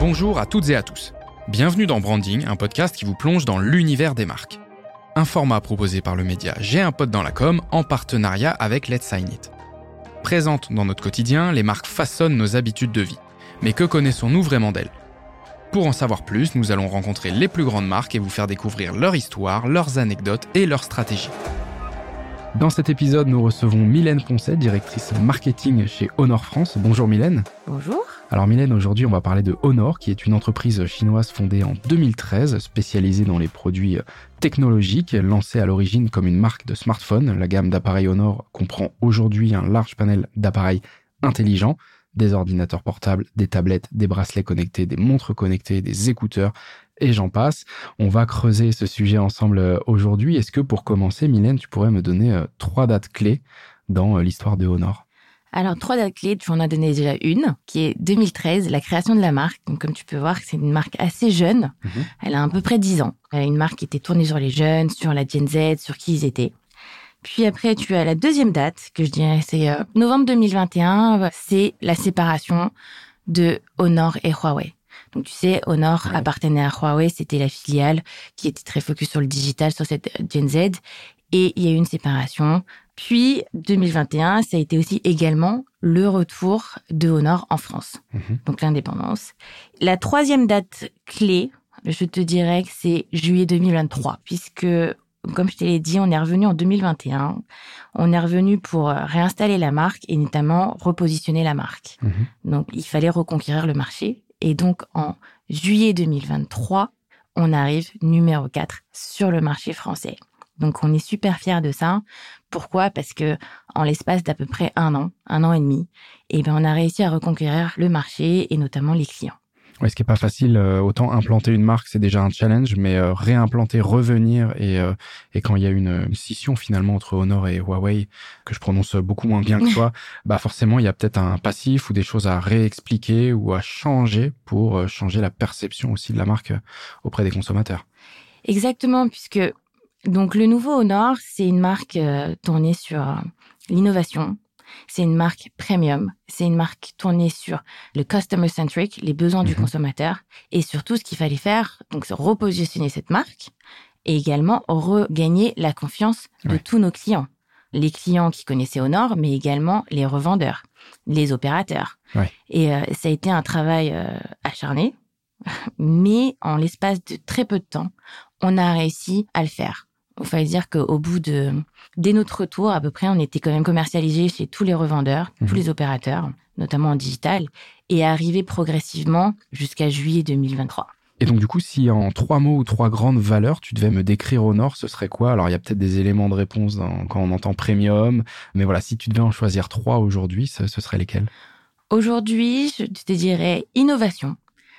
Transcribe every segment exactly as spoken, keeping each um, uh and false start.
Bonjour à toutes et à tous. Bienvenue dans Branding, un podcast qui vous plonge dans l'univers des marques. Un format proposé par le média J'ai un pote dans la com en partenariat avec Let's Sign It. Présentes dans notre quotidien, les marques façonnent nos habitudes de vie. Mais que connaissons-nous vraiment d'elles ? Pour en savoir plus, nous allons rencontrer les plus grandes marques et vous faire découvrir leur histoire, leurs anecdotes et leurs stratégies. Dans cet épisode, nous recevons Mylène Poncet, directrice marketing chez Honor France. Bonjour Mylène. Bonjour. Alors Mylène, aujourd'hui on va parler de Honor, qui est une entreprise chinoise fondée en deux mille treize, spécialisée dans les produits technologiques, lancée à l'origine comme une marque de smartphone. La gamme d'appareils Honor comprend aujourd'hui un large panel d'appareils intelligents, des ordinateurs portables, des tablettes, des bracelets connectés, des montres connectées, des écouteurs, et j'en passe. On va creuser ce sujet ensemble aujourd'hui. Est-ce que pour commencer, Mylène, tu pourrais me donner euh, trois dates clés dans euh, l'histoire de Honor ? Alors, trois dates clés, tu en as donné déjà une, qui est deux mille treize, la création de la marque. Donc, comme tu peux voir, c'est une marque assez jeune. Mmh. Elle a à peu près dix ans. Elle a une marque qui était tournée sur les jeunes, sur la Gen Z, sur qui ils étaient. Puis après, tu as la deuxième date, que je dirais, c'est euh, novembre deux mille vingt et un, c'est la séparation de Honor et Huawei. Donc, tu sais, Honor ouais. appartenait à Huawei, c'était la filiale qui était très focus sur le digital, sur cette Gen Z. Et il y a eu une séparation. Puis, deux mille vingt et un, ça a été aussi également le retour de Honor en France. Mmh. Donc, l'indépendance. La troisième date clé, je te dirais que c'est juillet deux mille vingt-trois, puisque, comme je te l'ai dit, on est revenu en deux mille vingt et un. On est revenu pour réinstaller la marque et notamment repositionner la marque. Mmh. Donc, il fallait reconquérir le marché. Et donc, en juillet deux mille vingt-trois, on arrive numéro quatre sur le marché français. Donc, on est super fiers de ça. Pourquoi ? Parce que en l'espace d'à peu près un an, un an et demi, eh ben, on a réussi à reconquérir le marché et notamment les clients. Oui, ce qui n'est pas facile, euh, autant implanter une marque, c'est déjà un challenge, mais euh, réimplanter, revenir, et, euh, et quand il y a une, une scission finalement entre Honor et Huawei, que je prononce beaucoup moins bien que toi, bah forcément, il y a peut-être un passif ou des choses à réexpliquer ou à changer pour euh, changer la perception aussi de la marque auprès des consommateurs. Exactement, puisque donc le nouveau Honor, c'est une marque euh, tournée sur euh, l'innovation. C'est une marque premium, c'est une marque tournée sur le customer centric, les besoins mmh. du consommateur, et surtout ce qu'il fallait faire, donc c'est repositionner cette marque et également regagner la confiance de ouais. tous nos clients. Les clients qui connaissaient Honor, mais également les revendeurs, les opérateurs. Ouais. Et euh, ça a été un travail euh, acharné, mais en l'espace de très peu de temps, on a réussi à le faire. Il fallait dire qu'au bout de, dès notre retour, à peu près, on était quand même commercialisé chez tous les revendeurs, mmh. tous les opérateurs, notamment en digital, et arrivé progressivement jusqu'à juillet deux mille vingt-trois. Et donc, du coup, si en trois mots ou trois grandes valeurs, tu devais me décrire Honor, ce serait quoi ? Alors, il y a peut-être des éléments de réponse dans, quand on entend premium, mais voilà, si tu devais en choisir trois aujourd'hui, ce, ce serait lesquels ? Aujourd'hui, je te dirais innovation,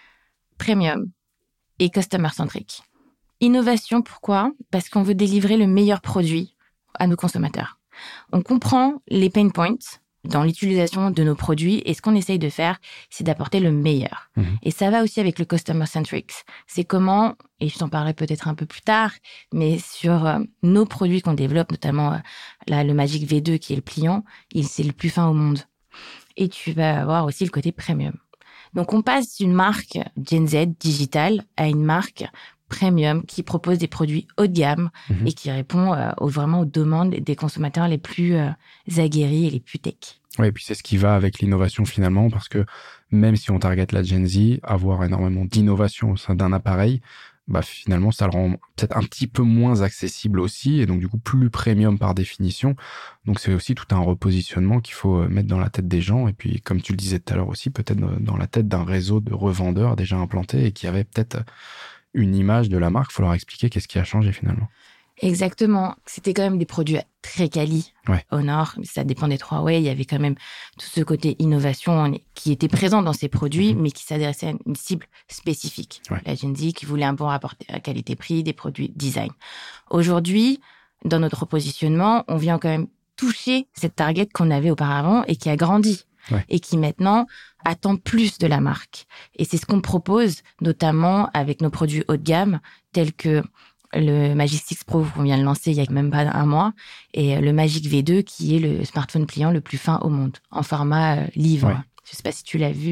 premium et customer centric. Innovation, pourquoi ? Parce qu'on veut délivrer le meilleur produit à nos consommateurs. On comprend les pain points dans l'utilisation de nos produits et ce qu'on essaye de faire, c'est d'apporter le meilleur. Mmh. Et ça va aussi avec le customer centric. C'est comment, et je t'en parlerai peut-être un peu plus tard, mais sur euh, nos produits qu'on développe, notamment euh, là, le Magic V deux qui est le pliant, il, c'est le plus fin au monde. Et tu vas avoir aussi le côté premium. Donc on passe d'une marque Gen Z digitale à une marque premium qui propose des produits haut de gamme mmh. et qui répond euh, aux, vraiment aux demandes des consommateurs les plus euh, aguerris et les plus tech. Oui, et puis c'est ce qui va avec l'innovation finalement, parce que même si on target la Gen Z, avoir énormément d'innovation au sein d'un appareil, bah finalement ça le rend peut-être un petit peu moins accessible aussi, et donc du coup plus premium par définition. Donc c'est aussi tout un repositionnement qu'il faut mettre dans la tête des gens, et puis comme tu le disais tout à l'heure aussi, peut-être dans la tête d'un réseau de revendeurs déjà implantés et qui avaient peut-être une image de la marque. Il faut leur expliquer qu'est-ce qui a changé finalement. Exactement. C'était quand même des produits très quali. Ouais. Honor, ça dépendait de Huawei. Il y avait quand même tout ce côté innovation qui était présent dans ces produits, mmh. mais qui s'adressait à une cible spécifique. Ouais. La Gen Z qui voulait un bon rapport à qualité-prix, des produits design. Aujourd'hui, dans notre repositionnement, on vient quand même toucher cette target qu'on avait auparavant et qui a grandi. Ouais. Et qui maintenant attend plus de la marque. Et c'est ce qu'on propose, notamment avec nos produits haut de gamme, tels que le Magic six Pro qu'on vient de lancer il y a même pas un mois, et le Magic V deux qui est le smartphone pliant le plus fin au monde, en format livre. Ouais. Je sais pas si tu l'as vu.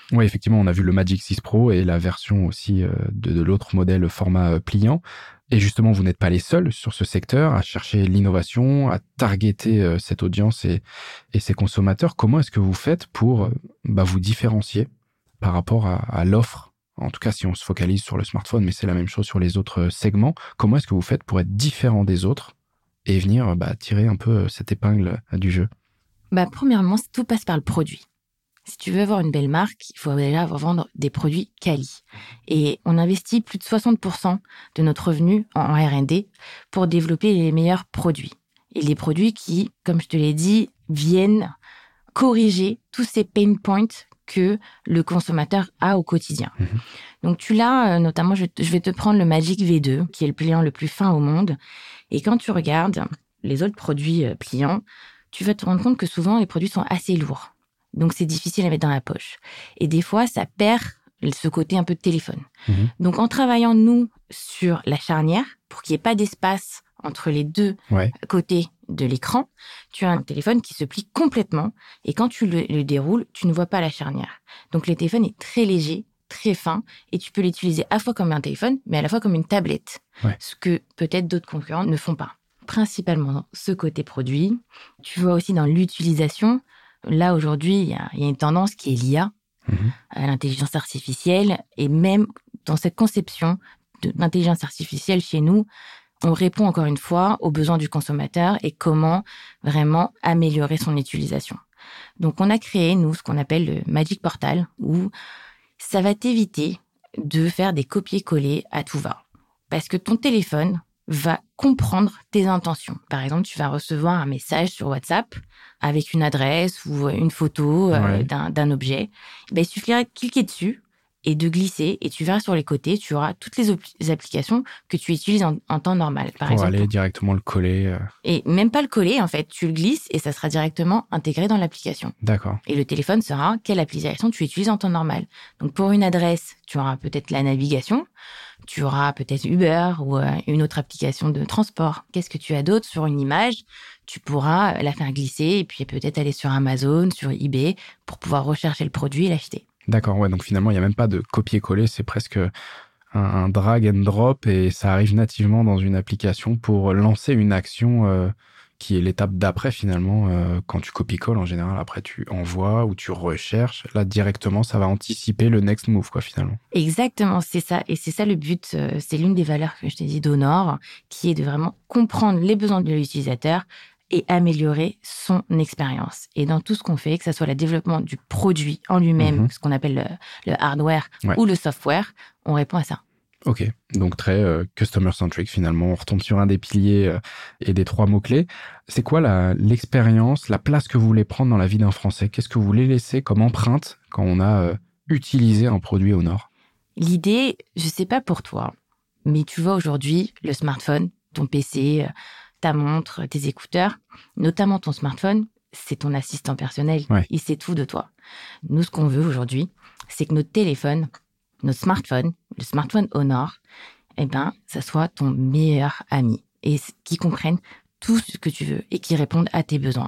Oui, effectivement, on a vu le Magic six Pro et la version aussi euh, de, de l'autre modèle format euh, pliant. Et justement, vous n'êtes pas les seuls sur ce secteur à chercher l'innovation, à targeter euh, cette audience et, et ces consommateurs. Comment est-ce que vous faites pour euh, bah, vous différencier par rapport à, à l'offre? En tout cas, si on se focalise sur le smartphone, mais c'est la même chose sur les autres segments. Comment est-ce que vous faites pour être différent des autres et venir bah, tirer un peu cette épingle du jeu? Bah, premièrement, tout passe par le produit. Si tu veux avoir une belle marque, il faut déjà vendre des produits quali. Et on investit plus de soixante pour cent de notre revenu en R and D pour développer les meilleurs produits. Et les produits qui, comme je te l'ai dit, viennent corriger tous ces pain points que le consommateur a au quotidien. Mmh. Donc tu l'as, notamment, je vais te prendre le Magic V deux, qui est le pliant le plus fin au monde. Et quand tu regardes les autres produits pliants, tu vas te rendre compte que souvent, les produits sont assez lourds. Donc, c'est difficile à mettre dans la poche. Et des fois, ça perd ce côté un peu de téléphone. Mmh. Donc, en travaillant, nous, sur la charnière, pour qu'il n'y ait pas d'espace entre les deux ouais. côtés de l'écran, tu as un téléphone qui se plie complètement. Et quand tu le, le déroules, tu ne vois pas la charnière. Donc, le téléphone est très léger, très fin. Et tu peux l'utiliser à la fois comme un téléphone, mais à la fois comme une tablette. Ouais. Ce que peut-être d'autres concurrents ne font pas. Principalement, ce côté produit. Tu vois aussi dans l'utilisation. Là, aujourd'hui, il y a, y a une tendance qui est l'I A, mmh. à l'intelligence artificielle. Et même dans cette conception de l'intelligence artificielle chez nous, on répond encore une fois aux besoins du consommateur et comment vraiment améliorer son utilisation. Donc, on a créé, nous, ce qu'on appelle le Magic Portal, où ça va t'éviter de faire des copier-coller à tout va. Parce que ton téléphone va comprendre tes intentions. Par exemple, tu vas recevoir un message sur WhatsApp avec une adresse ou une photo euh, ouais. d'un, d'un objet. Ben, il suffirait de cliquer dessus et de glisser, et tu verras sur les côtés, tu auras toutes les, op- les applications que tu utilises en, en temps normal. Par pour exemple, aller directement le coller. Euh... Et même pas le coller, en fait. Tu le glisses et ça sera directement intégré dans l'application. D'accord. Et le téléphone saura quelle application tu utilises en temps normal. Donc, pour une adresse, tu auras peut-être la navigation, tu auras peut-être Uber ou euh, une autre application de transport. Qu'est-ce que tu as d'autre sur une image? Tu pourras la faire glisser et puis peut-être aller sur Amazon, sur eBay pour pouvoir rechercher le produit et l'acheter. D'accord, ouais. Donc finalement, il n'y a même pas de copier-coller, c'est presque un, un drag and drop et ça arrive nativement dans une application pour lancer une action euh, qui est l'étape d'après finalement. Euh, quand tu copie-colles, en général, après tu envoies ou tu recherches. Là, directement, ça va anticiper le next move, quoi, finalement. Exactement, c'est ça. Et c'est ça le but, euh, c'est l'une des valeurs que je t'ai dit d'Honor, qui est de vraiment comprendre les besoins de l'utilisateur et améliorer son expérience. Et dans tout ce qu'on fait, que ce soit le développement du produit en lui-même, mmh. ce qu'on appelle le, le hardware ouais. ou le software, on répond à ça. Ok, donc très euh, customer-centric finalement. On retombe sur un des piliers euh, et des trois mots-clés. C'est quoi la, l'expérience, la place que vous voulez prendre dans la vie d'un Français? Qu'est-ce que vous voulez laisser comme empreinte quand on a euh, utilisé un produit Honor? L'idée, je sais pas pour toi, mais tu vois aujourd'hui, le smartphone, ton P C... Euh, ta montre, tes écouteurs, notamment ton smartphone, c'est ton assistant personnel. Ouais. Il sait tout de toi. Nous, ce qu'on veut aujourd'hui, c'est que notre téléphone, notre smartphone, le smartphone Honor, eh ben, ça soit ton meilleur ami et qui comprenne tout ce que tu veux et qui réponde à tes besoins.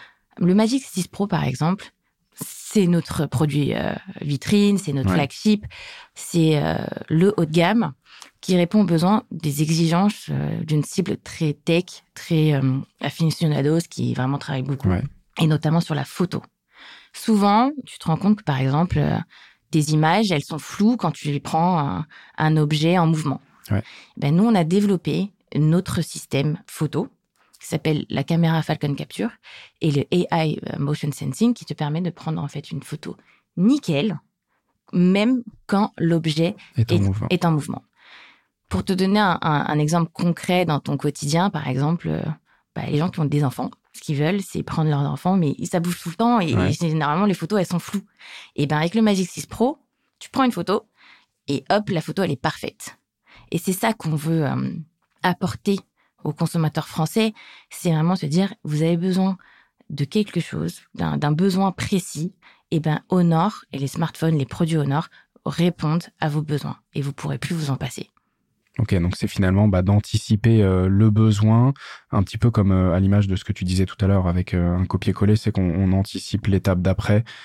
Le Magic six Pro, par exemple, c'est notre produit euh, vitrine, c'est notre ouais. flagship, c'est euh, le haut de gamme qui répond aux besoins des exigences euh, d'une cible très tech, très euh, aficionados, qui vraiment travaille beaucoup, ouais. et notamment sur la photo. Souvent, tu te rends compte que, par exemple, euh, tes images, elles sont floues quand tu les prends un, un objet en mouvement. Ouais. Ben, nous, on a développé notre système photo, qui s'appelle la caméra Falcon Capture, et le A I Motion Sensing, qui te permet de prendre en fait une photo nickel, même quand l'objet est en, est, mouvement. est en mouvement. Pour te donner un, un, un exemple concret dans ton quotidien, par exemple, euh, bah, les gens qui ont des enfants, ce qu'ils veulent, c'est prendre leurs enfants, mais ça bouge tout le temps et, ouais. et généralement, les photos, elles sont floues. Et ben avec le Magic six Pro, tu prends une photo et hop, la photo, elle est parfaite. Et c'est ça qu'on veut euh, apporter aux consommateurs français, c'est vraiment se dire, vous avez besoin de quelque chose, d'un, d'un besoin précis, et ben Honor et les smartphones, les produits Honor répondent à vos besoins et vous pourrez plus vous en passer. Ok, donc c'est finalement bah, d'anticiper euh, le besoin, un petit peu comme euh, à l'image de ce que tu disais tout à l'heure avec euh, un copier-coller, c'est qu'on on anticipe l'étape d'après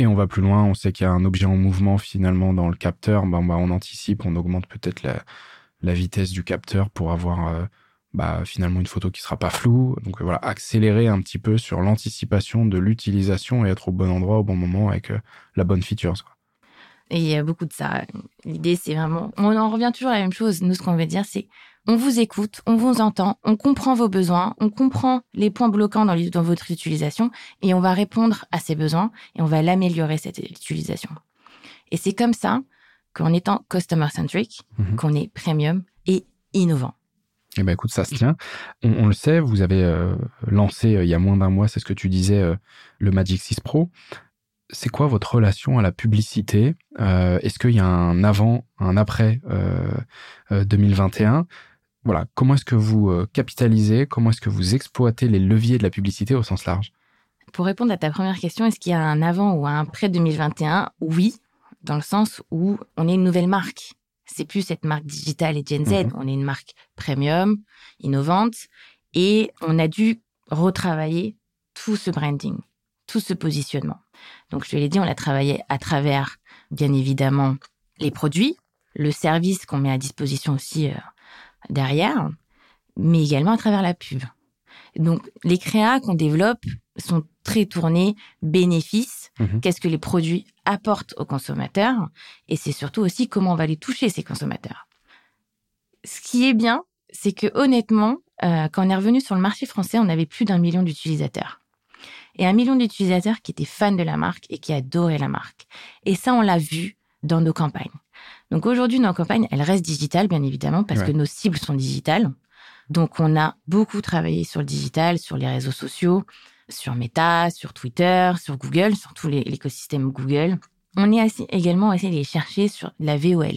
Et on va plus loin, on sait qu'il y a un objet en mouvement finalement dans le capteur, ben, ben, on anticipe, on augmente peut-être la, la vitesse du capteur pour avoir euh, bah, finalement une photo qui ne sera pas floue. Donc voilà, accélérer un petit peu sur l'anticipation de l'utilisation et être au bon endroit au bon moment avec euh, la bonne feature. Quoi. Et il y a beaucoup de ça. L'idée, c'est vraiment... On en revient toujours à la même chose. Nous, ce qu'on veut dire, c'est on vous écoute, on vous entend, on comprend vos besoins, on comprend les points bloquants dans, dans votre utilisation et on va répondre à ces besoins et on va l'améliorer, cette utilisation. Et c'est comme ça qu'en étant customer-centric, mmh. qu'on est premium et innovant. Eh ben écoute, ça se tient. On, on le sait, vous avez euh, lancé euh, il y a moins d'un mois, c'est ce que tu disais, euh, le Magic six Pro. C'est quoi votre relation à la publicité ? euh, Est-ce qu'il y a un avant, un après euh, euh, deux mille vingt et un ? Voilà, comment est-ce que vous euh, capitalisez ? Comment est-ce que vous exploitez les leviers de la publicité au sens large ? Pour répondre à ta première question, est-ce qu'il y a un avant ou un après deux mille vingt et un ? Oui, dans le sens où on est une nouvelle marque. C'est plus cette marque digitale et Gen Z. Mmh. On est une marque premium, innovante, et on a dû retravailler tout ce branding, tout ce positionnement. Donc, je te l'ai dit, on l'a travaillé à travers, bien évidemment, les produits, le service qu'on met à disposition aussi euh, derrière, mais également à travers la pub. Donc, les créas qu'on développe sont très tournés bénéfices. Mmh. Qu'est-ce que les produits apportent aux consommateurs ? Et c'est surtout aussi comment on va les toucher, ces consommateurs. Ce qui est bien, c'est que honnêtement, euh, quand on est revenu sur le marché français, on avait plus d'un million d'utilisateurs. Et un million d'utilisateurs qui étaient fans de la marque et qui adoraient la marque. Et ça, on l'a vu dans nos campagnes. Donc aujourd'hui, nos campagnes, elles restent digitales, bien évidemment, parce ouais. que nos cibles sont digitales. Donc, on a beaucoup travaillé sur le digital, sur les réseaux sociaux, sur Meta, sur Twitter, sur Google, sur tout l'écosystème Google. On est assez, également essayé de les chercher sur la V O L.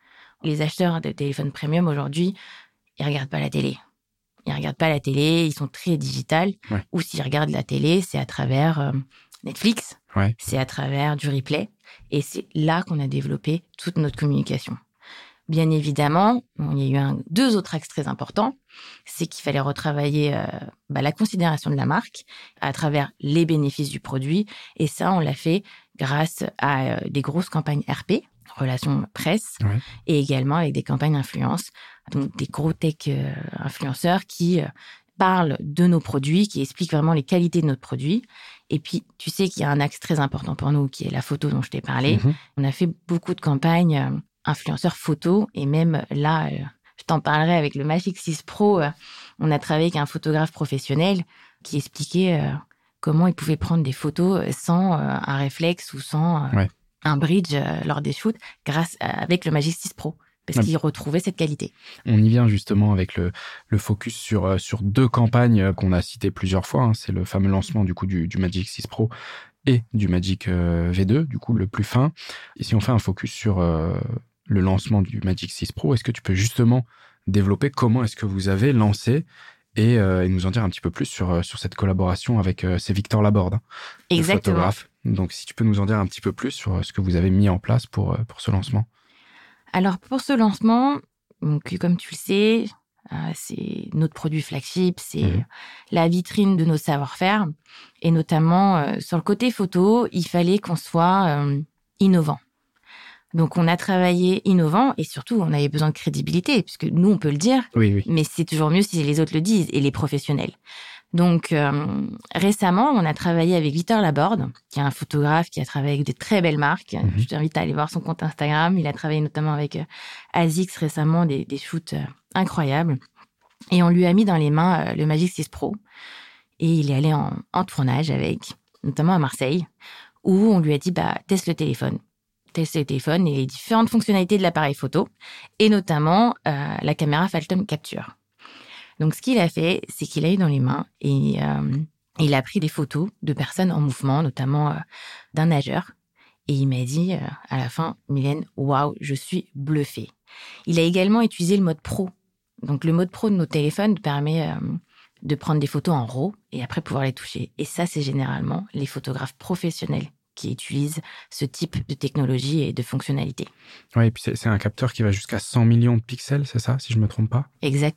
Les acheteurs de téléphones premium, aujourd'hui, ils ne regardent pas la télé. Ils ne regardent pas la télé, ils sont très digitales. Ouais. Ou s'ils regardent la télé, c'est à travers euh, Netflix, ouais. c'est à travers du replay. Et c'est là qu'on a développé toute notre communication. Bien évidemment, il y a eu un, deux autres axes très importants. C'est qu'il fallait retravailler euh, bah, la considération de la marque à travers les bénéfices du produit. Et ça, on l'a fait grâce à euh, des grosses campagnes R P, relations presse, ouais. et également avec des campagnes influence, donc des gros tech euh, influenceurs qui euh, parlent de nos produits, qui expliquent vraiment les qualités de notre produit. Et puis, tu sais qu'il y a un axe très important pour nous, qui est la photo dont je t'ai parlé. Mm-hmm. On a fait beaucoup de campagnes euh, influenceurs photo, et même là, euh, je t'en parlerai avec le Magic six Pro, euh, on a travaillé avec un photographe professionnel qui expliquait euh, comment il pouvait prendre des photos sans euh, un réflexe ou sans euh, ouais. un bridge euh, lors des shoots, grâce à, avec le Magic six Pro, parce ouais. qu'il retrouvait cette qualité. On y vient justement avec le, le focus sur, euh, sur deux campagnes qu'on a citées plusieurs fois. Hein. C'est le fameux lancement du coup du, du Magic six Pro et du Magic euh, V deux, du coup le plus fin. Et si on fait un focus sur euh, le lancement du Magic six Pro, est-ce que tu peux justement développer comment est-ce que vous avez lancé et, euh, et nous en dire un petit peu plus sur, sur cette collaboration avec euh, c'est Victor Laborde, hein, le photographe. Donc si tu peux nous en dire un petit peu plus sur ce que vous avez mis en place pour, pour ce lancement. Alors pour ce lancement, donc, comme tu le sais, euh, c'est notre produit flagship, c'est mmh. la vitrine de nos savoir-faire. Et notamment, euh, sur le côté photo, il fallait qu'on soit euh, innovant. Donc, on a travaillé innovant et surtout, on avait besoin de crédibilité, puisque nous, on peut le dire, oui, oui. mais c'est toujours mieux si les autres le disent et les professionnels. Donc, euh, récemment, on a travaillé avec Victor Laborde, qui est un photographe qui a travaillé avec de très belles marques. Mm-hmm. Je t'invite à aller voir son compte Instagram. Il a travaillé notamment avec euh, ASICS récemment, des, des shoots euh, incroyables. Et on lui a mis dans les mains euh, le Magic six Pro. Et il est allé en, en tournage avec, notamment à Marseille, où on lui a dit, bah, teste le téléphone. Teste le téléphone et les différentes fonctionnalités de l'appareil photo, et notamment euh, la caméra Phantom Capture. Donc, ce qu'il a fait, c'est qu'il a eu dans les mains et euh, il a pris des photos de personnes en mouvement, notamment euh, d'un nageur. Et il m'a dit euh, à la fin, Mylène, waouh, je suis bluffée. Il a également utilisé le mode pro. Donc, le mode pro de nos téléphones permet euh, de prendre des photos en RAW et après pouvoir les toucher. Et ça, c'est généralement les photographes professionnels qui utilisent ce type de technologie et de fonctionnalité. Oui, et puis c'est, c'est un capteur qui va jusqu'à cent millions de pixels, c'est ça, si je ne me trompe pas ? Exactement.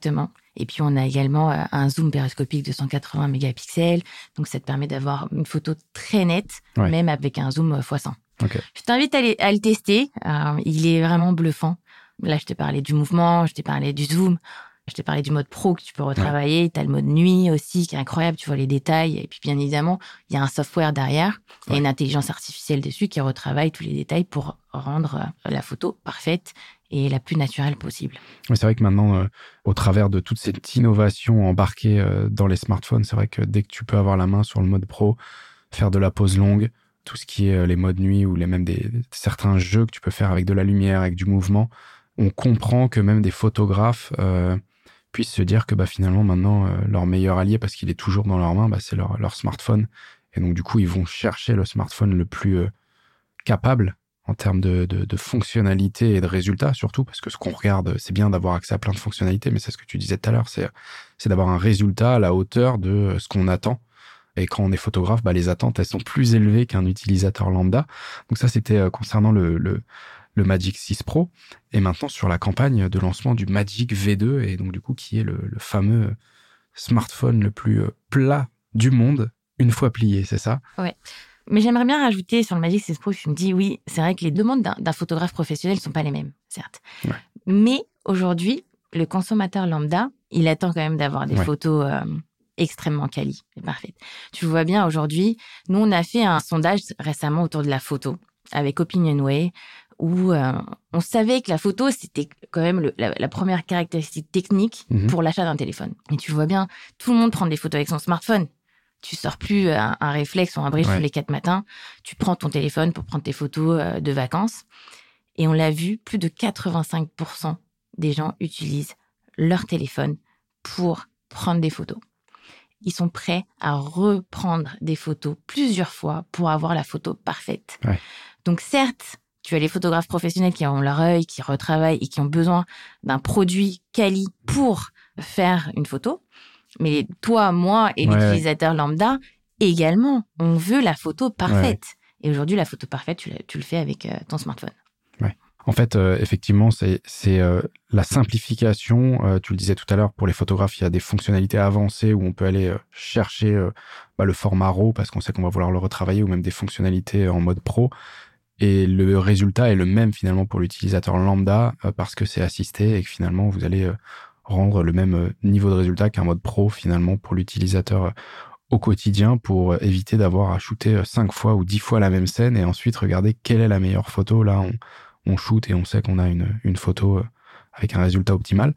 Et puis, on a également euh, un zoom périscopique de cent quatre-vingts mégapixels. Donc, ça te permet d'avoir une photo très nette, ouais. même avec un zoom fois cent. Okay. Je t'invite à, les, à le tester. Euh, il est vraiment bluffant. Là, je t'ai parlé du mouvement, je t'ai parlé du zoom, je t'ai parlé du mode pro que tu peux retravailler. Ouais. Tu as le mode nuit aussi, qui est incroyable. Tu vois les détails. Et puis, bien évidemment, il y a un software derrière ouais. et une intelligence artificielle dessus qui retravaille tous les détails pour rendre la photo parfaite et la plus naturelle possible. Mais c'est vrai que maintenant, euh, au travers de toute cette innovation embarquée euh, dans les smartphones, c'est vrai que dès que tu peux avoir la main sur le mode pro, faire de la pose longue, tout ce qui est euh, les modes nuit ou les, même des, certains jeux que tu peux faire avec de la lumière, avec du mouvement, on comprend que même des photographes euh, puissent se dire que bah, finalement, maintenant, euh, leur meilleur allié, parce qu'il est toujours dans leur main, bah, c'est leur, leur smartphone. Et donc, du coup, ils vont chercher le smartphone le plus euh, capable en termes de, de, de fonctionnalité et de résultats, surtout, parce que ce qu'on regarde, c'est bien d'avoir accès à plein de fonctionnalités, mais c'est ce que tu disais tout à l'heure, c'est, c'est d'avoir un résultat à la hauteur de ce qu'on attend. Et quand on est photographe, bah, les attentes, elles sont plus élevées qu'un utilisateur lambda. Donc ça, c'était euh, concernant le, le, le Magic six Pro. Et maintenant, sur la campagne de lancement du Magic V deux, et donc du coup, qui est le, le fameux smartphone le plus euh, plat du monde, une fois plié, c'est ça? Ouais. Mais j'aimerais bien rajouter sur le Magic six Pro, je me dis, oui, c'est vrai que les demandes d'un, d'un photographe professionnel ne sont pas les mêmes, certes. Ouais. Mais aujourd'hui, le consommateur lambda, il attend quand même d'avoir des ouais. photos... Euh, extrêmement quali, c'est parfait. Tu vois bien aujourd'hui, nous on a fait un sondage récemment autour de la photo avec Opinionway où euh, on savait que la photo c'était quand même le, la, la première caractéristique technique mmh. pour l'achat d'un téléphone. Et tu vois bien, tout le monde prend des photos avec son smartphone. Tu sors plus un, un réflexe ou un brief ouais. tous les quatre matins. Tu prends ton téléphone pour prendre tes photos euh, de vacances. Et on l'a vu, plus de quatre-vingt-cinq pour cent des gens utilisent leur téléphone pour prendre des photos. Ils sont prêts à reprendre des photos plusieurs fois pour avoir la photo parfaite. Ouais. Donc certes, tu as les photographes professionnels qui ont leur œil, qui retravaillent et qui ont besoin d'un produit quali pour faire une photo. Mais toi, moi et ouais, l'utilisateur ouais. lambda, également, on veut la photo parfaite. Ouais. Et aujourd'hui, la photo parfaite, tu, la, tu le fais avec euh, ton smartphone. Ouais. En fait, euh, effectivement, c'est, c'est euh, la simplification. Euh, tu le disais tout à l'heure, pour les photographes, il y a des fonctionnalités avancées où on peut aller euh, chercher euh, bah, le format RAW parce qu'on sait qu'on va vouloir le retravailler, ou même des fonctionnalités en mode pro. Et le résultat est le même finalement pour l'utilisateur lambda euh, parce que c'est assisté et que finalement, vous allez euh, rendre le même euh, niveau de résultat qu'un mode pro finalement pour l'utilisateur euh, au quotidien, pour éviter d'avoir à shooter cinq fois ou dix fois la même scène et ensuite regarder quelle est la meilleure photo. Là, on on shoot et on sait qu'on a une, une photo avec un résultat optimal.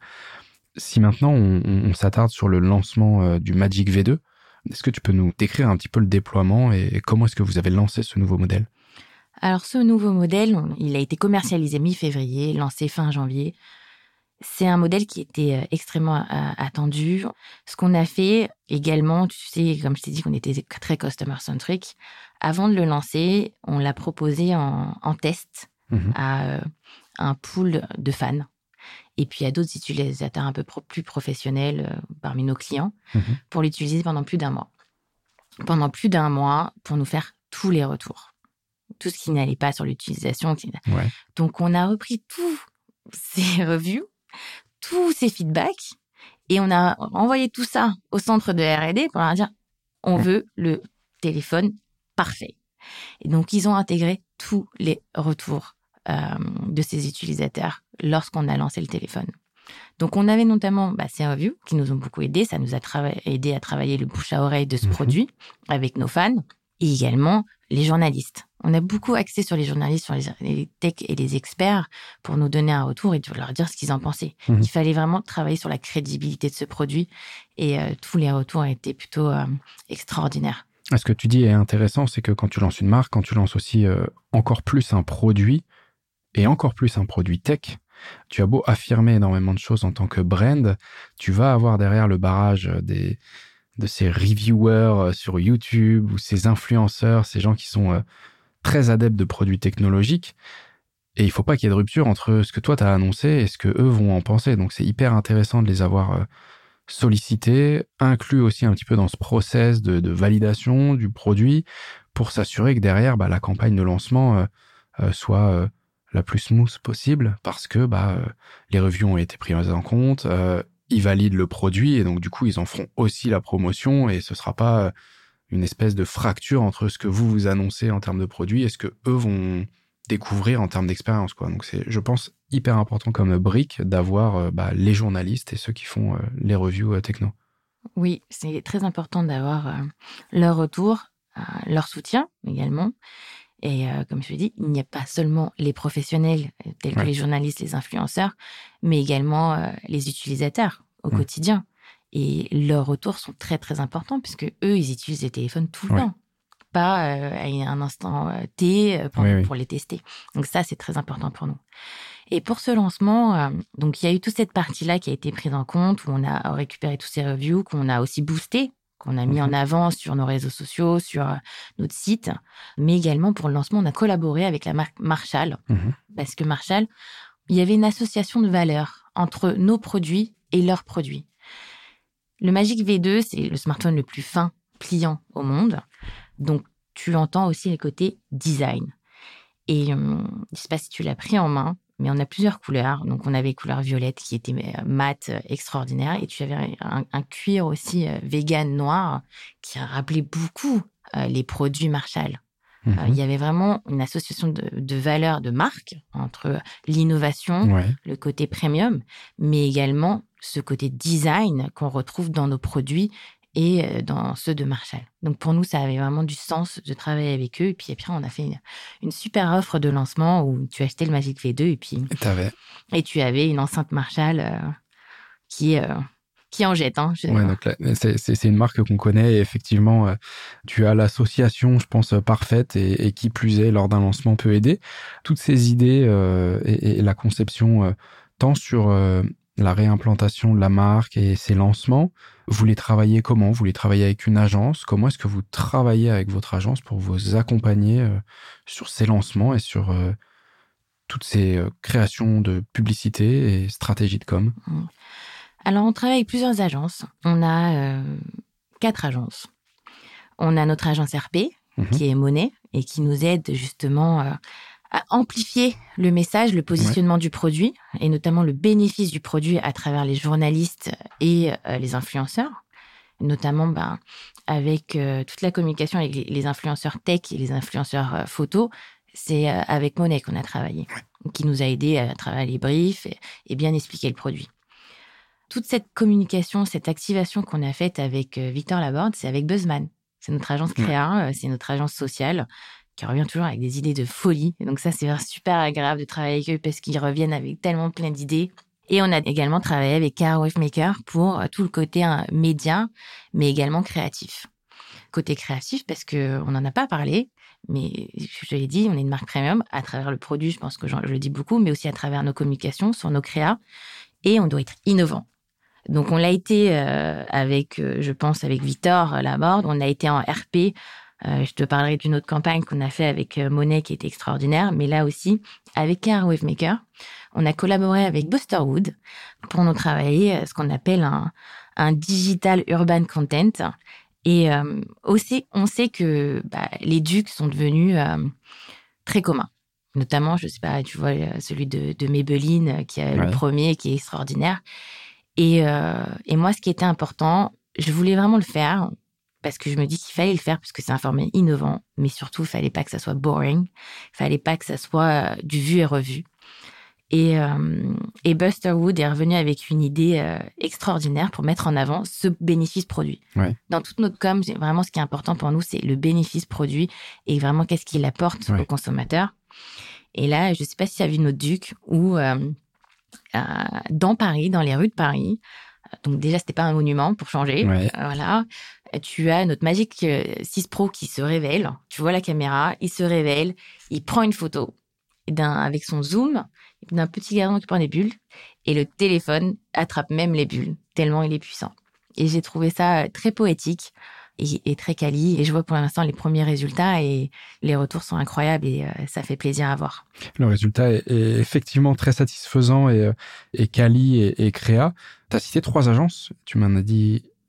Si maintenant on, on, on s'attarde sur le lancement euh, du Magic V deux, est-ce que tu peux nous décrire un petit peu le déploiement et, et comment est-ce que vous avez lancé ce nouveau modèle? Alors ce nouveau modèle, on, il a été commercialisé mi-février, lancé fin janvier. C'est un modèle qui était extrêmement euh, attendu. Ce qu'on a fait également, tu sais, comme je t'ai dit qu'on était très customer-centric, avant de le lancer, on l'a proposé en, en test Mmh. à euh, un pool de fans et puis à d'autres utilisateurs un peu pro- plus professionnels euh, parmi nos clients mmh. pour l'utiliser pendant plus d'un mois. Pendant plus d'un mois pour nous faire tous les retours. Tout ce qui n'allait pas sur l'utilisation. Ouais. Donc, on a repris tous ces reviews, tous ces feedbacks et on a envoyé tout ça au centre de R et D pour leur dire on mmh. veut le téléphone parfait. Et donc, ils ont intégré tous les retours euh, de ces utilisateurs lorsqu'on a lancé le téléphone. Donc, on avait notamment bah, ces reviews qui nous ont beaucoup aidés. Ça nous a trava- aidé à travailler le bouche à oreille de ce mmh. produit avec nos fans et également les journalistes. On a beaucoup axé sur les journalistes, sur les, les techs et les experts pour nous donner un retour et de leur dire ce qu'ils en pensaient. Mmh. Il fallait vraiment travailler sur la crédibilité de ce produit et euh, tous les retours ont été plutôt euh, extraordinaires. Ce que tu dis est intéressant, c'est que quand tu lances une marque, quand tu lances aussi euh, encore plus un produit et encore plus un produit tech, tu as beau affirmer énormément de choses en tant que brand, tu vas avoir derrière le barrage des, de ces reviewers sur YouTube ou ces influenceurs, ces gens qui sont euh, très adeptes de produits technologiques. Et il ne faut pas qu'il y ait de rupture entre ce que toi tu as annoncé et ce que eux vont en penser. Donc c'est hyper intéressant de les avoir euh, sollicités, inclus aussi un petit peu dans ce process de, de validation du produit pour s'assurer que derrière bah, la campagne de lancement euh, euh, soit euh, la plus smooth possible parce que bah, euh, les reviews ont été prises en compte, euh, ils valident le produit et donc du coup, ils en feront aussi la promotion et ce sera pas une espèce de fracture entre ce que vous vous annoncez en termes de produit et ce que eux vont découvrir en termes d'expérience, quoi. Donc c'est, je pense, hyper important comme brique d'avoir euh, bah, les journalistes et ceux qui font euh, les reviews euh, techno. Oui, c'est très important d'avoir euh, leur retour, euh, leur soutien également. Et euh, comme je l'ai dit, il n'y a pas seulement les professionnels tels que ouais. les journalistes, les influenceurs, mais également euh, les utilisateurs au mmh. quotidien. Et leurs retours sont très, très importants puisque eux, ils utilisent les téléphones tout le ouais. temps. Pas euh, à un instant euh, T pour, oui, oui. pour les tester. Donc ça, c'est très important pour nous. Et pour ce lancement, euh, donc il y a eu toute cette partie-là qui a été prise en compte, où on a récupéré tous ces reviews, qu'on a aussi boosté, qu'on a mis mmh. en avant sur nos réseaux sociaux, sur euh, notre site. Mais également, pour le lancement, on a collaboré avec la marque Marshall. Mmh. Parce que Marshall, il y avait une association de valeurs entre nos produits et leurs produits. Le Magic V deux, c'est le smartphone le plus fin, pliant au monde. Donc, tu entends aussi les côtés design. Et euh, je ne sais pas si tu l'as pris en main, mais on a plusieurs couleurs. Donc, on avait couleur violette qui était mat, extraordinaire. Et tu avais un, un cuir aussi euh, vegan noir qui a rappelé beaucoup euh, les produits Marshall. Mm-hmm. Euh, il y avait vraiment une association de, de valeurs de marque entre l'innovation, ouais. le côté premium, mais également ce côté design qu'on retrouve dans nos produits et dans ceux de Marshall. Donc, pour nous, ça avait vraiment du sens de travailler avec eux. Et puis, après, on a fait une, une super offre de lancement où tu achetais le Magic V deux et puis... Et t'avais. Et tu avais une enceinte Marshall euh, qui, euh, qui en jette. Hein, je... Ouais, donc là, c'est, c'est, c'est une marque qu'on connaît et effectivement, euh, tu as l'association, je pense, parfaite et, et qui plus est, lors d'un lancement, peut aider. Toutes ces idées euh, et, et la conception, euh, tant sur... Euh, la réimplantation de la marque et ses lancements, vous les travaillez comment ? Vous les travaillez avec une agence ? Comment est-ce que vous travaillez avec votre agence pour vous accompagner euh, sur ces lancements et sur euh, toutes ces euh, créations de publicité et stratégies de com ? Alors, on travaille avec plusieurs agences. On a euh, quatre agences. On a notre agence R P, mmh. qui est Monet, et qui nous aide justement... Euh, à amplifier le message, le positionnement ouais. du produit, et notamment le bénéfice du produit à travers les journalistes et euh, les influenceurs, notamment ben, avec euh, toute la communication avec les, les influenceurs tech et les influenceurs euh, photos. C'est euh, avec Monet qu'on a travaillé, ouais. qui nous a aidés à travers les briefs et, et bien expliquer le produit. Toute cette communication, cette activation qu'on a faite avec euh, Victor Laborde, c'est avec Buzzman. C'est notre agence créa, ouais. c'est notre agence sociale, qui revient toujours avec des idées de folie. Et donc ça, c'est super agréable de travailler avec eux parce qu'ils reviennent avec tellement plein d'idées. Et on a également travaillé avec K R Wavemaker pour tout le côté hein, média, mais également créatif. Côté créatif, parce qu'on n'en a pas parlé, mais je l'ai dit, on est une marque premium à travers le produit, je pense que je le dis beaucoup, mais aussi à travers nos communications, sur nos créas. Et on doit être innovant. Donc on l'a été euh, avec, euh, je pense, avec Victor Laborde, on a été en R P. Euh, je te parlerai d'une autre campagne qu'on a fait avec euh, Monet qui était extraordinaire, mais là aussi, avec K R Wavemaker, on a collaboré avec Busterwood pour nous travailler euh, ce qu'on appelle un, un digital urban content. Et euh, aussi, on sait que bah, les ducs sont devenus euh, très communs. Notamment, je sais pas, tu vois, celui de, de Maybelline, qui est ouais. le premier, qui est extraordinaire. Et, euh, et moi, ce qui était important, je voulais vraiment le faire, parce que je me dis qu'il fallait le faire, parce que c'est un format innovant, mais surtout, il fallait pas que ça soit boring, il fallait pas que ça soit du vu et revu. Et, euh, et Busterwood est revenu avec une idée euh, extraordinaire pour mettre en avant ce bénéfice produit. Ouais. Dans toute notre com, vraiment, ce qui est important pour nous, c'est le bénéfice produit et vraiment qu'est-ce qu'il apporte ouais. aux consommateurs. Et là, je sais pas si tu as vu notre duc où, euh, euh, dans Paris, dans les rues de Paris, donc déjà, c'était pas un monument pour changer. Ouais. Euh, voilà. Tu as notre Magic six Pro qui se révèle. Tu vois la caméra, il se révèle, il prend une photo d'un, avec son zoom d'un petit garçon qui prend des bulles et le téléphone attrape même les bulles, tellement il est puissant. Et j'ai trouvé ça très poétique et, et très quali. Et je vois pour l'instant les premiers résultats et les retours sont incroyables et euh, ça fait plaisir à voir. Le résultat est, est effectivement très satisfaisant et, et quali et, et créa. Tu as cité trois agences. Tu m'en as dit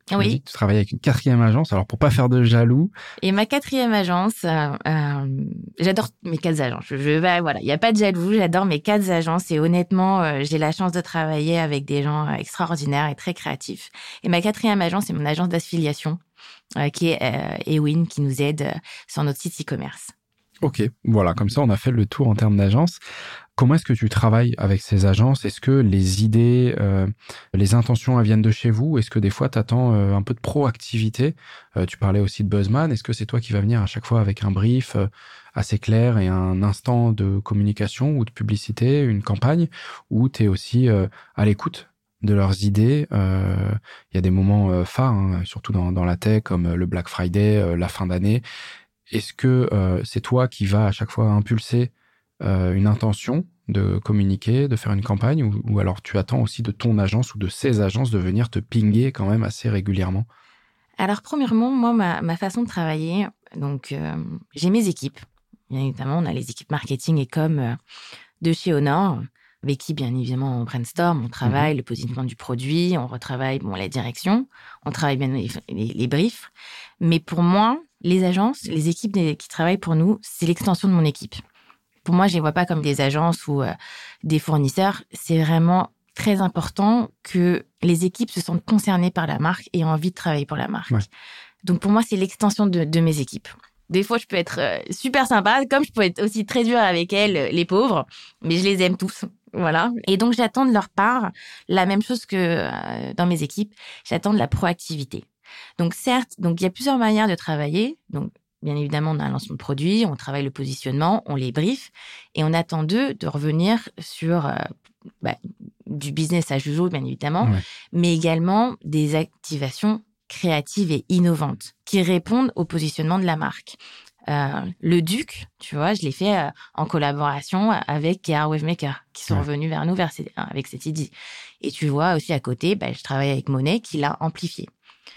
Tu oui. m'as dit que tu travailles avec une quatrième agence. Alors, pour pas faire de jaloux. Et ma quatrième agence, euh, euh, j'adore mes quatre agences. Je, je, bah, voilà, il n'y a pas de jaloux. J'adore mes quatre agences. Et honnêtement, euh, j'ai la chance de travailler avec des gens extraordinaires et très créatifs. Et ma quatrième agence, c'est mon agence d'affiliation, euh, qui est euh, Ewin, qui nous aide euh, sur notre site e-commerce. Ok, voilà, comme ça, on a fait le tour en termes d'agence. Comment est-ce que tu travailles avec ces agences? Est-ce que les idées, euh, les intentions, elles viennent de chez vous? Est-ce que des fois, tu attends euh, un peu de proactivité? euh, Tu parlais aussi de Buzzman. Est-ce que c'est toi qui vas venir à chaque fois avec un brief euh, assez clair et un instant de communication ou de publicité, une campagne, ou tu es aussi euh, à l'écoute de leurs idées? Il euh, y a des moments euh, phares, hein, surtout dans, dans la tech, comme le Black Friday, euh, la fin d'année. Est-ce que euh, c'est toi qui vas à chaque fois impulser euh, une intention de communiquer, de faire une campagne, ou, ou alors tu attends aussi de ton agence ou de ces agences de venir te pinguer quand même assez régulièrement? Alors, premièrement, moi, ma, ma façon de travailler, donc euh, j'ai mes équipes. Bien évidemment, on a les équipes marketing et com euh, de chez Honor, avec qui, bien évidemment, on brainstorm, on travaille mmh. le positionnement du produit, on retravaille bon, la direction, on travaille bien les, les, les briefs. Mais pour moi, les agences, les équipes des, qui travaillent pour nous, c'est l'extension de mon équipe. Pour moi, je ne les vois pas comme des agences ou euh, des fournisseurs. C'est vraiment très important que les équipes se sentent concernées par la marque et aient envie de travailler pour la marque. Ouais. Donc, pour moi, c'est l'extension de, de mes équipes. Des fois, je peux être euh, super sympa, comme je peux être aussi très dure avec elles, les pauvres, mais je les aime tous. Voilà. Et donc, j'attends de leur part la même chose que euh, dans mes équipes. J'attends de la proactivité. Donc, certes, donc il y a plusieurs manières de travailler. Donc, bien évidemment, on a un lancement de produit, on travaille le positionnement, on les brief, et on attend d'eux de revenir sur euh, bah, du business as usual, bien évidemment, ouais. mais également des activations créatives et innovantes qui répondent au positionnement de la marque. Euh, le Duc, tu vois, je l'ai fait euh, en collaboration avec K R Wavemaker, qui sont ouais. revenus vers nous vers ces, avec cette idée. Et tu vois aussi à côté, bah, je travaille avec Monet qui l'a amplifié.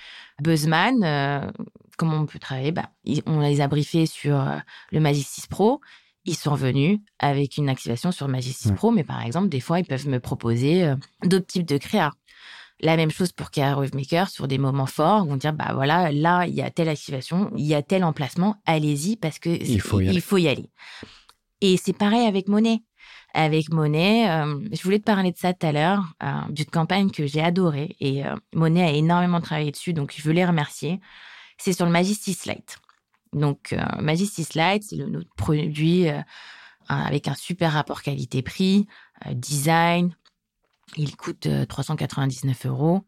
Buzzman, euh, comment on peut travailler bah, on les a briefés sur euh, le Magic six Pro. Ils sont venus avec une activation sur Magic six ouais. Pro, mais par exemple, des fois, ils peuvent me proposer euh, d'autres types de créa. La même chose pour K R Wavemaker sur des moments forts, où on dit bah voilà, là il y a telle activation, il y a tel emplacement, allez-y parce que il faut y aller. Il faut y aller. Et c'est pareil avec Monet. Avec Monet, euh, je voulais te parler de ça tout à l'heure, euh, d'une campagne que j'ai adorée et euh, Monet a énormément travaillé dessus, donc je veux les remercier. C'est sur le Magic six Lite. Donc euh, Magic six Lite, c'est le, notre produit euh, avec un super rapport qualité-prix, euh, design. Il coûte euh, trois cent quatre-vingt-dix-neuf euros.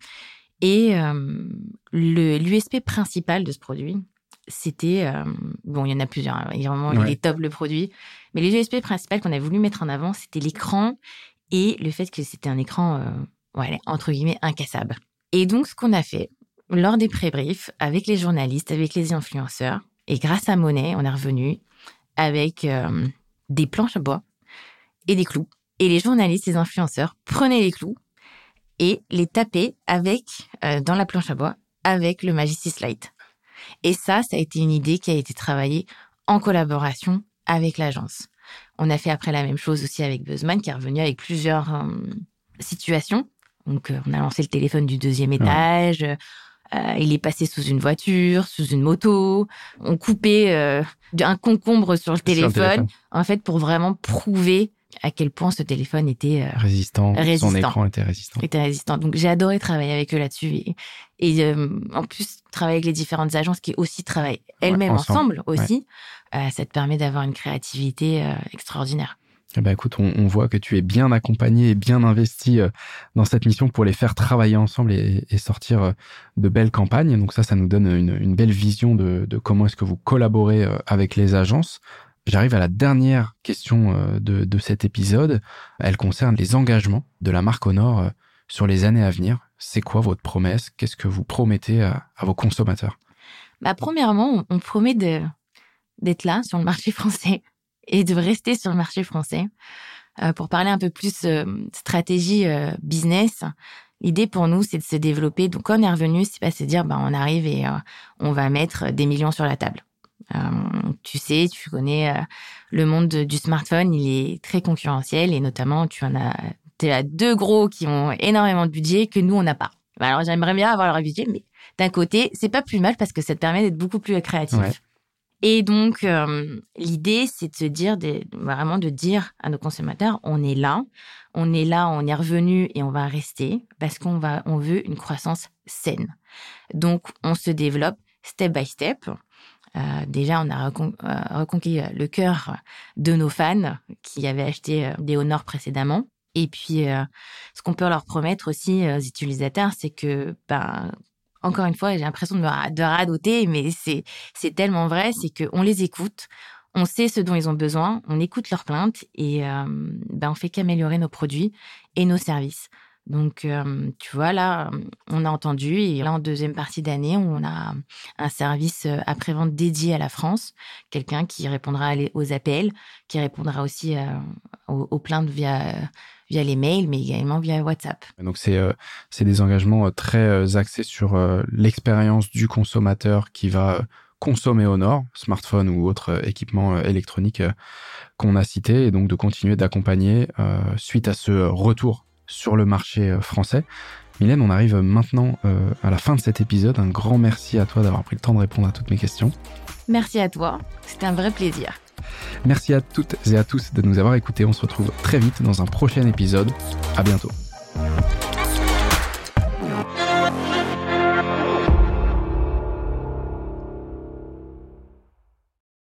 Et euh, le, l'U S P principal de ce produit, c'était... Euh, bon, il y en a plusieurs. Hein, vraiment, ouais. il est top, le produit. Mais l'U S P principal qu'on a voulu mettre en avant, c'était l'écran et le fait que c'était un écran, euh, ouais, entre guillemets, incassable. Et donc, ce qu'on a fait, lors des pré-briefs, avec les journalistes, avec les influenceurs, et grâce à Monet, on est revenu avec euh, des planches à bois et des clous. Et les journalistes, les influenceurs prenaient les clous et les tapaient avec, euh, dans la planche à bois avec le Magic six Lite. Et ça, ça a été une idée qui a été travaillée en collaboration avec l'agence. On a fait après la même chose aussi avec Buzzman, qui est revenu avec plusieurs euh, situations. Donc, euh, on a lancé le téléphone du deuxième étage. Ouais. Euh, il est passé sous une voiture, sous une moto. On coupait euh, un concombre sur le téléphone, sur le téléphone, en fait, pour vraiment prouver à quel point ce téléphone était euh, résistant, résistant, son écran était résistant. Était résistant. Donc, j'ai adoré travailler avec eux là-dessus. Et, et euh, en plus, travailler avec les différentes agences qui aussi travaillent elles-mêmes ouais, ensemble, ensemble aussi, ouais. euh, ça te permet d'avoir une créativité euh, extraordinaire. Eh ben, écoute, on, on voit que tu es bien accompagné et bien investi euh, dans cette mission pour les faire travailler ensemble et, et sortir euh, de belles campagnes. Donc ça, ça nous donne une, une belle vision de, de comment est-ce que vous collaborez euh, avec les agences. J'arrive à la dernière question de, de cet épisode. Elle concerne les engagements de la marque Honor sur les années à venir. C'est quoi votre promesse? Qu'est-ce que vous promettez à, à vos consommateurs? Bah, premièrement, on promet de, d'être là sur le marché français et de rester sur le marché français. Euh, pour parler un peu plus euh, stratégie euh, business, l'idée pour nous, c'est de se développer. Donc, quand on est revenu, c'est pas se dire bah, on arrive et euh, on va mettre des millions sur la table. Euh, tu sais, tu connais euh, le monde de, du smartphone, il est très concurrentiel et notamment tu en as, tu as deux gros qui ont énormément de budget que nous on n'a pas. Alors j'aimerais bien avoir leur budget, mais d'un côté, c'est pas plus mal parce que ça te permet d'être beaucoup plus créatif. Ouais. Et donc, euh, l'idée, c'est de se dire, de, vraiment de dire à nos consommateurs, on est là, on est là, on est revenu et on va rester parce qu'on va, on veut une croissance saine. Donc, on se développe step by step. Euh, déjà, on a recon- euh, reconquis le cœur de nos fans qui avaient acheté euh, des Honor précédemment. Et puis, euh, ce qu'on peut leur promettre aussi aux utilisateurs, c'est que, ben, encore une fois, j'ai l'impression de, me, de radoter, mais c'est, c'est tellement vrai, c'est qu'on les écoute, on sait ce dont ils ont besoin, on écoute leurs plaintes et euh, ben, on fait qu'améliorer nos produits et nos services. Donc, euh, tu vois, là, on a entendu, et là, en deuxième partie d'année, on a un service après-vente dédié à la France, quelqu'un qui répondra aux appels, qui répondra aussi euh, aux, aux plaintes via, via les mails, mais également via WhatsApp. Donc, c'est, euh, c'est des engagements très euh, axés sur euh, l'expérience du consommateur qui va euh, consommer Honor, smartphone ou autre euh, équipement euh, électronique euh, qu'on a cité, et donc de continuer d'accompagner euh, suite à ce retour sur le marché français. Mylène, on arrive maintenant euh, à la fin de cet épisode. Un grand merci à toi d'avoir pris le temps de répondre à toutes mes questions. Merci à toi, c'était un vrai plaisir. Merci à toutes et à tous de nous avoir écoutés. On se retrouve très vite dans un prochain épisode. À bientôt.